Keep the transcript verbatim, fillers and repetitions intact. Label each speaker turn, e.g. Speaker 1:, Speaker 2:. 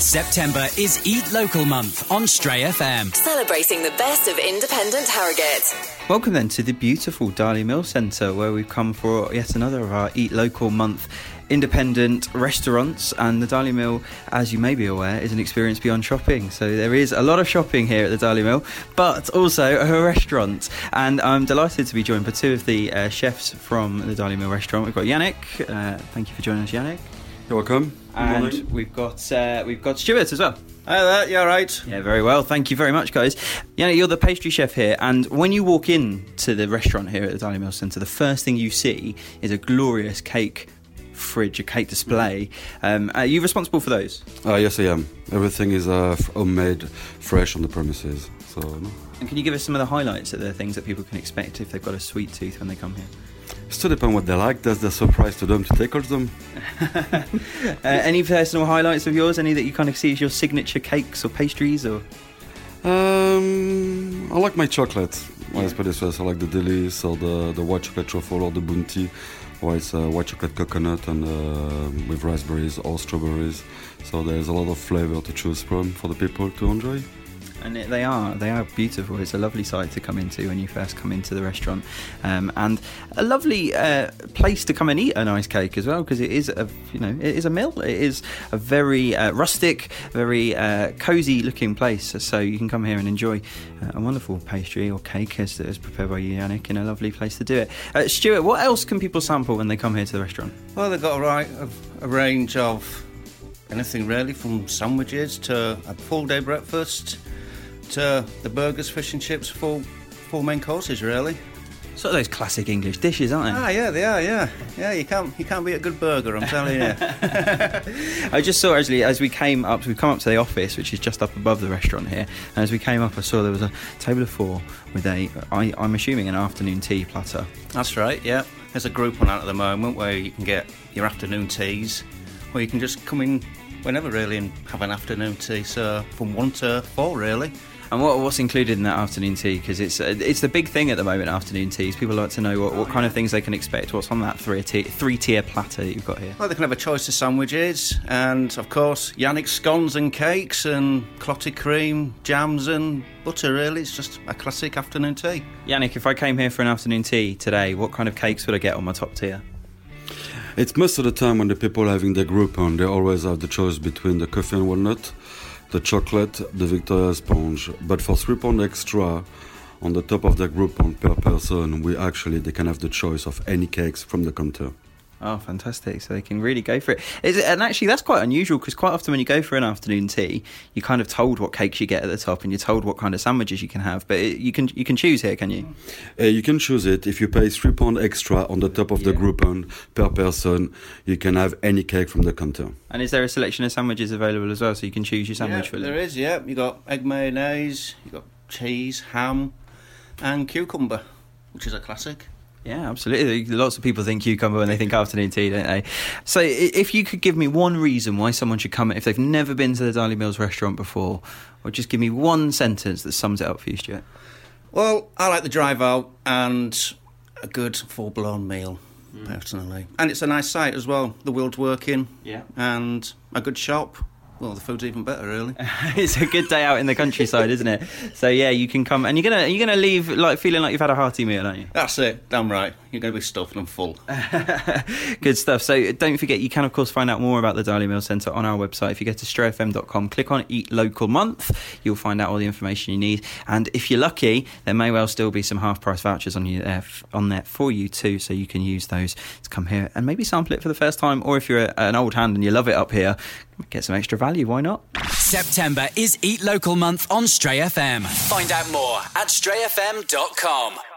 Speaker 1: September is Eat Local Month on Stray F M.
Speaker 2: Celebrating the best of independent Harrogate.
Speaker 3: Welcome then to the beautiful Darley Mill Centre, where we've come for yet another of our Eat Local Month independent restaurants. And the Darley Mill, as you may be aware, is an experience beyond shopping. So there is a lot of shopping here at the Darley Mill, but also a restaurant. And I'm delighted to be joined by two of the uh, chefs from the Darley Mill restaurant. We've got Yannick. Uh, thank you for joining us, Yannick.
Speaker 4: You're welcome.
Speaker 3: And we've got uh, we've got Stuart as well.
Speaker 5: Hi there, you all right?
Speaker 3: Yeah, very well. Thank you very much, guys. Yannick, you're the pastry chef here, and when you walk in to the restaurant here at the Darley Mill Centre, the first thing you see is a glorious cake fridge, a cake display. Um, are you responsible for those?
Speaker 4: Uh, yes, I am. Everything is uh, homemade, fresh on the premises. So. No.
Speaker 3: And can you give us some of the highlights of the things that people can expect if they've got a sweet tooth when they come here?
Speaker 4: Still depends what they like. That's the surprise to them to take them.
Speaker 3: uh, any personal highlights of yours? Any that you kind of see as your signature cakes or pastries? Or
Speaker 4: um, I like my chocolate.
Speaker 3: Yeah.
Speaker 4: Let's put it first. I like the delice or the, the white chocolate truffle or the bounty, or it's uh, white chocolate coconut and uh, with raspberries or strawberries. So there's a lot of flavour to choose from for the people to enjoy.
Speaker 3: And they are, they are beautiful. It's a lovely sight to come into when you first come into the restaurant, um, and a lovely uh, place to come and eat a nice cake as well, because it is a, you know, it is a mill. It is a very uh, rustic, very uh, cosy looking place. So you can come here and enjoy uh, a wonderful pastry or cake as, as prepared by you, Yannick, in a lovely place to do it. Uh, Stuart, what else can people sample when they come here to the restaurant?
Speaker 5: Well, they've got a, right, a, a range of anything really, from sandwiches to a full day breakfast, to the burgers, fish and chips, full full main courses really.
Speaker 3: Sort of those classic English dishes, aren't they?
Speaker 5: Ah, yeah, they are, yeah. Yeah, you can't you can't beat a good burger, I'm telling you.
Speaker 3: I just saw, actually, as we came up, we've come up to the office, which is just up above the restaurant here, and as we came up I saw there was a table of four with a, I, I'm assuming, an afternoon tea platter.
Speaker 5: That's right, yeah. There's a group on that at the moment where you can get your afternoon teas, or you can just come in whenever really and have an afternoon tea, so from one to four really.
Speaker 3: And what, what's included in that afternoon tea? Because it's uh, it's the big thing at the moment, afternoon teas. People like to know what, what kind of things they can expect. What's on that three tier, three tier platter that you've got here?
Speaker 5: Well, they can have a choice of sandwiches, and of course Yannick's scones and cakes and clotted cream, jams and butter really. It's just a classic afternoon tea.
Speaker 3: Yannick, if I came here for an afternoon tea today, what kind of cakes would I get on my top tier?
Speaker 4: It's most of the time when the people are having their group on, they always have the choice between the coffee and walnut, the chocolate, the Victoria sponge. But for three pound extra on the top of the Groupon per person, we actually they can have the choice of any cakes from the counter.
Speaker 3: Oh, fantastic. So they can really go for it. Is it and actually, that's quite unusual, because quite often when you go for an afternoon tea, you're kind of told what cakes you get at the top and you're told what kind of sandwiches you can have. But it, you can you can choose here, can you?
Speaker 4: Uh, you can choose it. If you pay three pound extra on the top of
Speaker 3: yeah.
Speaker 4: the Groupon per person, you can have any cake from the counter.
Speaker 3: And is there a selection of sandwiches available as well, so you can choose your sandwich
Speaker 5: yeah,
Speaker 3: for them?
Speaker 5: there is, yeah. You've got egg mayonnaise, you've got cheese, ham and cucumber, which is a classic.
Speaker 3: Yeah, absolutely. Lots of people think cucumber when they think afternoon tea, don't they? So if you could give me one reason why someone should come, if they've never been to the Darley Mills restaurant before, or just give me one sentence that sums it up for you, Stuart.
Speaker 5: Well, I like the drive out and a good full-blown meal, mm. personally. And it's a nice site as well. The wheel's working.
Speaker 3: Yeah.
Speaker 5: And a good shop. Well, the food's even better, really.
Speaker 3: It's a good day out in the countryside, isn't it? So yeah, you can come, and you're gonna you're gonna leave like feeling like you've had a hearty meal, aren't you?
Speaker 5: That's it. Damn right. You're gonna be stuffed and full.
Speaker 3: Good stuff. So don't forget, you can of course find out more about the Darley Mill Centre on our website. If you go to stray f m dot com, click on Eat Local Month, you'll find out all the information you need. And if you're lucky, there may well still be some half price vouchers on you there on there for you too, so you can use those to come here and maybe sample it for the first time. Or if you're a, an old hand and you love it up here, get some extra value. Why not?
Speaker 1: September is Eat Local Month on Stray F M. Find out more at stray f m dot com.